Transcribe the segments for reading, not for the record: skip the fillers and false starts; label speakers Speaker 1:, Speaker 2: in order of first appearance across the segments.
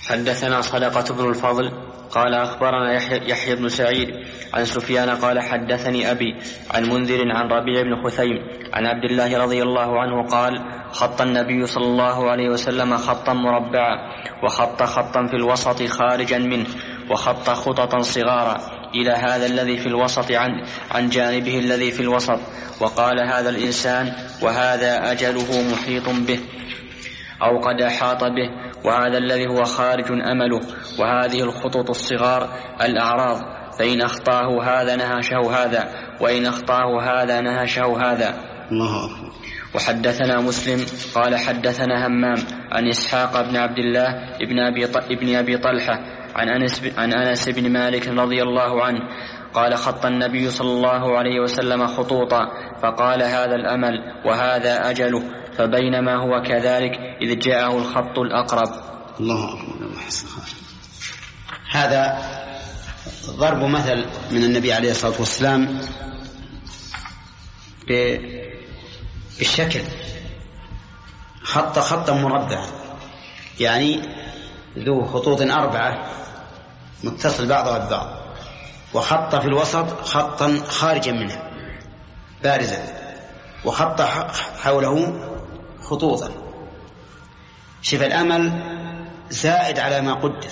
Speaker 1: حدثنا صدقة بن الفضل قال أخبرنا يحيى بن سعيد عن سفيان قال حدثني أبي عن منذر عن ربيع بن خثيم عن عبد الله رضي الله عنه قال خط النبي صلى الله عليه وسلم خطا مربعا وخط خطا في الوسط خارجا منه وخط خططا صغارا إلى هذا الذي في الوسط عن جانبه الذي في الوسط وقال هذا الإنسان وهذا أجله محيط به أو قد أحاط به وهذا الذي هو خارج أمله وهذه الخطوط الصغار الأعراض فإن أخطاه هذا نهشه هذا وإن أخطاه هذا نهشه هذا.
Speaker 2: الله أكبر.
Speaker 1: وحدثنا مسلم قال حدثنا همام عن إسحاق بن عبد الله ابن أبي طلحة عن أنس بن مالك رضي الله عنه قال خط النبي صلى الله عليه وسلم خطوطا فقال هذا الأمل وهذا أجله فبينما هو كذلك إذ جاءه الخط الأقرب.
Speaker 2: الله أكبر. هذا ضرب مثل من النبي عليه الصلاة والسلام بالشكل خط خطا مربعا يعني ذو خطوط 4 متصل بعضها ببعض وخط في الوسط خطا خارجا منه بارزا وخط حوله خطوطا. شوف الأمل زائد على ما قدر،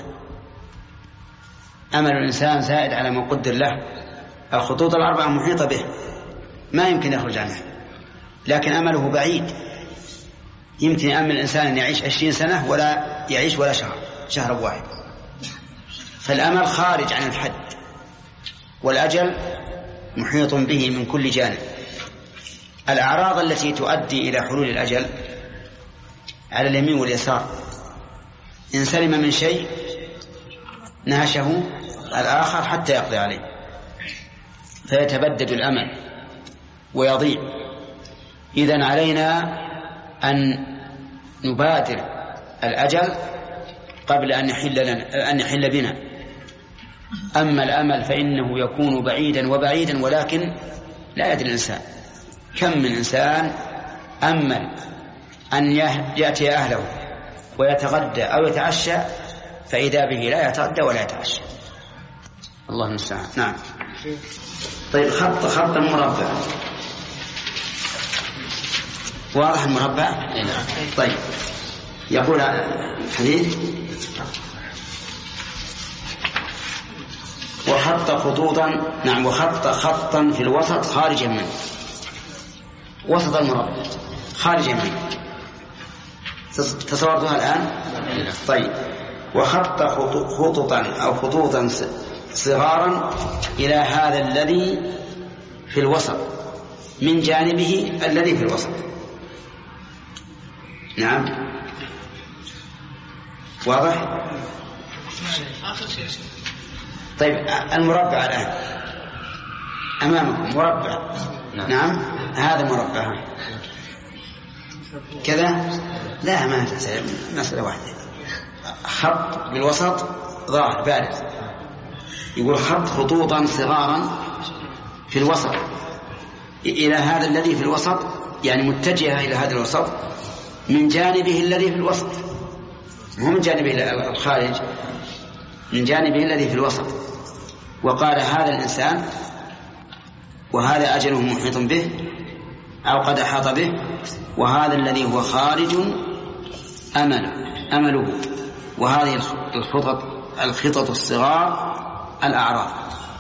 Speaker 2: أمل الإنسان زائد على ما قدر له. الخطوط 4 محيطة به ما يمكن يخرج عنها، لكن أمله بعيد. يمكن يأمل الإنسان أن يعيش 20 سنة ولا يعيش ولا شهر واحد. فالأمل خارج عن الحد والأجل محيط به من كل جانب. الأعراض التي تؤدي إلى حلول الأجل على اليمين واليسار، إن سلم من شيء نهشه الآخر حتى يقضي عليه فيتبدد الأمل ويضيع. إذن علينا أن نبادر الأجل قبل أن يحل بنا. أما الأمل فإنه يكون بعيدا وبعيدا ولكن لا يدري الإنسان. كم من إنسان أمل أن يأتي أهله ويتغدى أو يتعشى فإذا به لا يتغدى ولا يتعشى. الله المستعان. نعم. طيب خط مربع واضح المربع. طيب يقول الحديث وخط خطوطا. نعم. وخط خطا في الوسط خارجا منه، وسط المربع خارجا منه. تصورتها الآن؟ طيب وخط خطوطا أو خطوطا صغارا إلى هذا الذي في الوسط من جانبه الذي في الوسط. نعم واضح. طيب المربع الآن أمامكم مربع. نعم هذا مربع كذا. لا ما مسألة واحدة. خط بالوسط ظاهر بارز. يقول خط خطوطا صغارا في الوسط إلى هذا الذي في الوسط يعني متجهة إلى هذا الوسط من جانبه الذي في الوسط، مو من جانبه الخارج، من جانبه الذي في الوسط. وقال هذا الإنسان وهذا أجله محيط به أو قد أحاط به وهذا الذي هو خارج أمله وهذه الخطط الصغار الأعراض.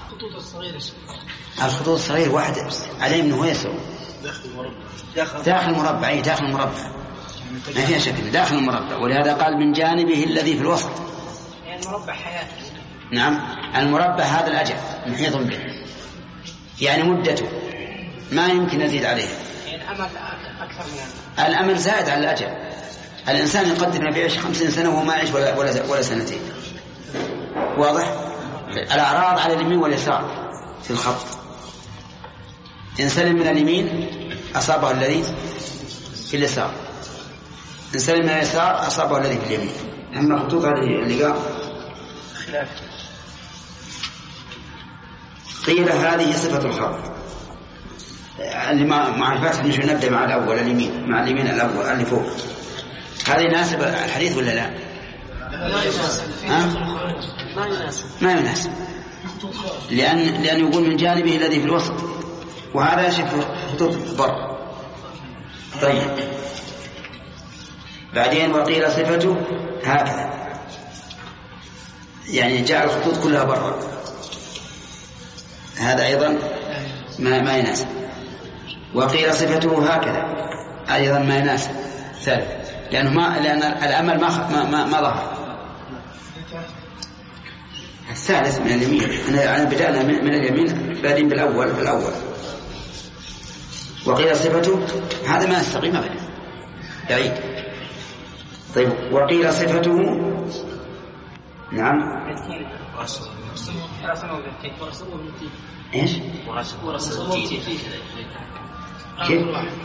Speaker 2: الخطوط الصغيرة واحدة عليه أنه يسوي داخل المربع. داخل المربع ما فيها شكل، داخل المربع. ولهذا قال من جانبه الذي في الوسط.
Speaker 3: يعني المربع حياته.
Speaker 2: نعم المربع هذا الأجل محيط به يعني مدته ما يمكن يزيد عليه.
Speaker 3: يعني الأمل أكثر من
Speaker 2: الأمل زائد على الأجل. الإنسان يقدر أنه يعيش 50 سنة وما يعيش ولا سنتين. واضح. الأعراض على اليمين واليسار في الخط. إن سلم من اليمين أصابه الذي في اليسار، إن سلم من اليسار أصابه الذي في اليمين. أما الخطوط هذه اللقاء خلاف. قيل هذه صفة الخط اللي مع الفتح. نبدأ مع الأول اليمين، مع اليمين الأول اللي فوق. هذه ناسب الحديث ولا لا؟ ما يناسب، لأن يقول من جانبه الذي في الوسط، وهذا يشف خطوط البر. طيب بعدين وقيل صفته هكذا، يعني جعل الخطوط كلها برا، هذا أيضا ما يناسب. وقيل صفته هكذا أيضا ما يناسب ثالث، لأن الأمل ما ظهر. الثالث من اليمين، أنا بدأنا من اليمين بعدين بالأول في الأول. وقيل صفته هذا ما يستقيم أبدا بعيد. طيب وقيل صفته نعم ايش كيف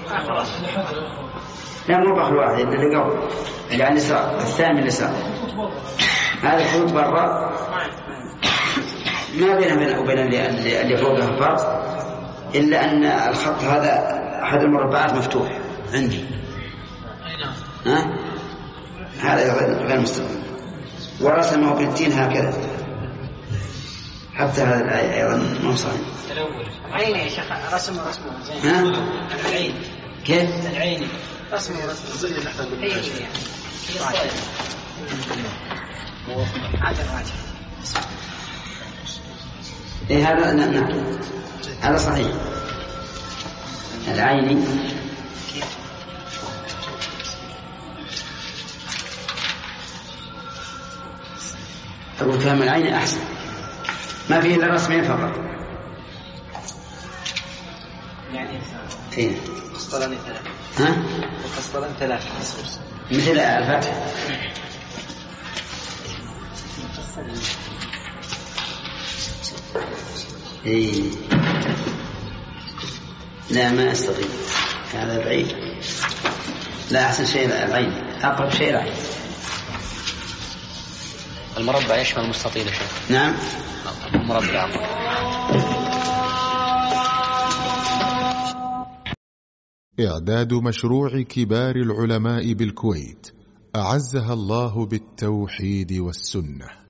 Speaker 2: لا مو بخل واحد اللي قبل اللي عن اليسار الثاني اليسار، هذا الخطوط برا ما بينها وبين اللي فوقها فرق، إلا أن الخط هذا أحد المربعات مفتوح عندي، هذا غير مستقيم. ورسمه بالتين هكذا، حتى هذا الآية أيضا ما صحيح.
Speaker 3: العين يا شيخ رسمه زين. العين
Speaker 2: كيف؟
Speaker 3: العين رسمه زين
Speaker 2: إيه هذا نعم هذا صحيح. العين أقول كلام العين أحسن، ما فيه إلا رسمين فقط.
Speaker 3: يعني
Speaker 2: فين؟
Speaker 3: قسطلان ثلاثة.
Speaker 2: ها؟
Speaker 3: قسطلان ثلاثة.
Speaker 2: مثل الفتح. إيه. لا ما أستطيع، هذا بعيد. لا أحسن شيء العين، أقرب شيء العين.
Speaker 1: المربع يشمل المستطيل يا شيخ.
Speaker 2: نعم
Speaker 1: المربع.
Speaker 4: إعداد مشروع كبار العلماء بالكويت أعزها الله بالتوحيد والسنة.